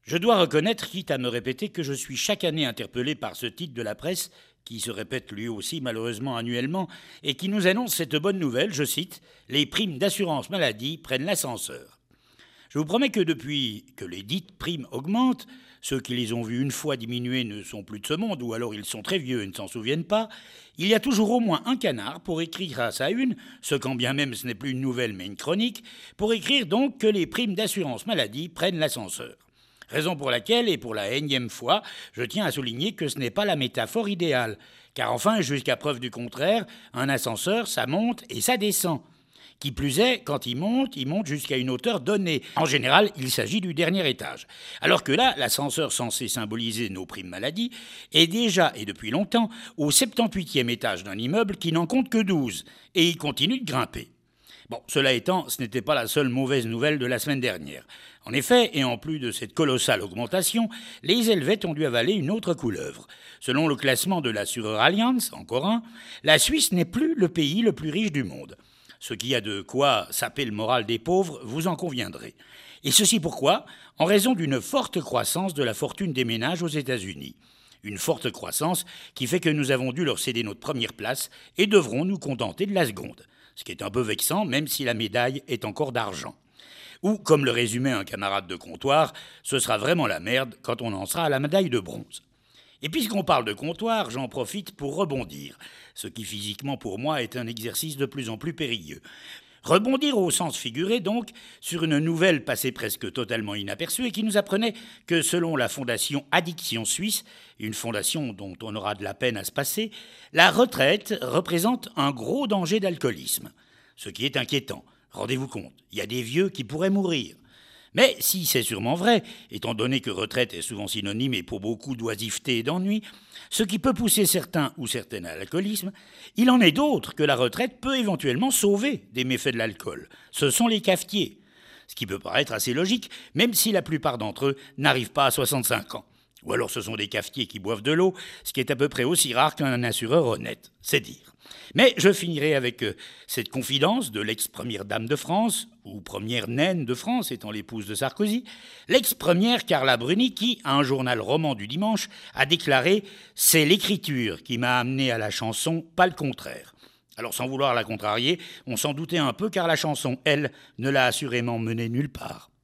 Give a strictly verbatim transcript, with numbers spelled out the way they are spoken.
Je dois reconnaître, quitte à me répéter, que je suis chaque année interpellé par ce titre de la presse, qui se répète lui aussi malheureusement annuellement, et qui nous annonce cette bonne nouvelle, je cite, « Les primes d'assurance maladie prennent l'ascenseur ». Je vous promets que depuis que les dites primes augmentent, ceux qui les ont vues une fois diminuer ne sont plus de ce monde, ou alors ils sont très vieux et ne s'en souviennent pas, il y a toujours au moins un canard pour écrire à sa une, ce quand bien même ce n'est plus une nouvelle mais une chronique, pour écrire donc que les primes d'assurance maladie prennent l'ascenseur. Raison pour laquelle, et pour la énième fois, je tiens à souligner que ce n'est pas la métaphore idéale. Car enfin, jusqu'à preuve du contraire, un ascenseur, ça monte et ça descend. Qui plus est, quand il monte, il monte jusqu'à une hauteur donnée. En général, il s'agit du dernier étage. Alors que là, l'ascenseur censé symboliser nos primes maladies est déjà, et depuis longtemps, au septante-huitième étage d'un immeuble qui n'en compte que douze. Et il continue de grimper. Bon, cela étant, ce n'était pas la seule mauvaise nouvelle de la semaine dernière. En effet, et en plus de cette colossale augmentation, les Helvètes ont dû avaler une autre couleuvre. Selon le classement de l'assureur Allianz, encore un, la Suisse n'est plus le pays le plus riche du monde. Ce qui a de quoi saper le moral des pauvres, vous en conviendrez. Et ceci pourquoi ? En raison d'une forte croissance de la fortune des ménages aux États-Unis. Une forte croissance qui fait que nous avons dû leur céder notre première place et devrons nous contenter de la seconde. Ce qui est un peu vexant, même si la médaille est encore d'argent. Ou, comme le résumait un camarade de comptoir, ce sera vraiment la merde quand on en sera à la médaille de bronze. Et puisqu'on parle de comptoir, j'en profite pour rebondir, ce qui physiquement pour moi est un exercice de plus en plus périlleux. Rebondir au sens figuré donc sur une nouvelle passée presque totalement inaperçue et qui nous apprenait que selon la fondation Addiction Suisse, une fondation dont on aura de la peine à se passer, la retraite représente un gros danger d'alcoolisme. Ce qui est inquiétant. Rendez-vous compte, il y a des vieux qui pourraient mourir. Mais si c'est sûrement vrai, étant donné que retraite est souvent synonyme et pour beaucoup d'oisiveté et d'ennui, ce qui peut pousser certains ou certaines à l'alcoolisme, il en est d'autres que la retraite peut éventuellement sauver des méfaits de l'alcool. Ce sont les cafetiers. Ce qui peut paraître assez logique, même si la plupart d'entre eux n'arrivent pas à soixante-cinq ans. Ou alors ce sont des cafetiers qui boivent de l'eau, ce qui est à peu près aussi rare qu'un assureur honnête, c'est dire. Mais je finirai avec euh, cette confidence de l'ex-première dame de France, ou première naine de France étant l'épouse de Sarkozy, l'ex-première Carla Bruni qui, à un journal roman du dimanche, a déclaré « C'est l'écriture qui m'a amené à la chanson, pas le contraire ». Alors sans vouloir la contrarier, on s'en doutait un peu car la chanson, elle, ne l'a assurément menée nulle part.